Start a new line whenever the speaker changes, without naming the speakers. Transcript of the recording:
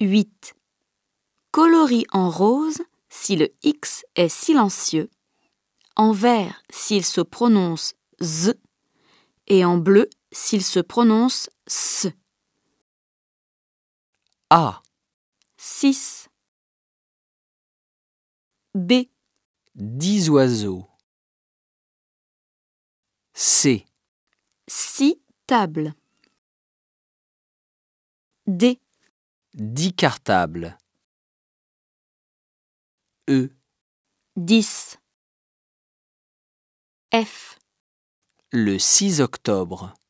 8. Coloris en rose si le X est silencieux, en vert s'il se prononce Z et en bleu s'il se prononce S.
A.
6. B.
10 oiseaux. C.
6 tables. D.
10 cartables. E.
10. F.
Le 6 octobre.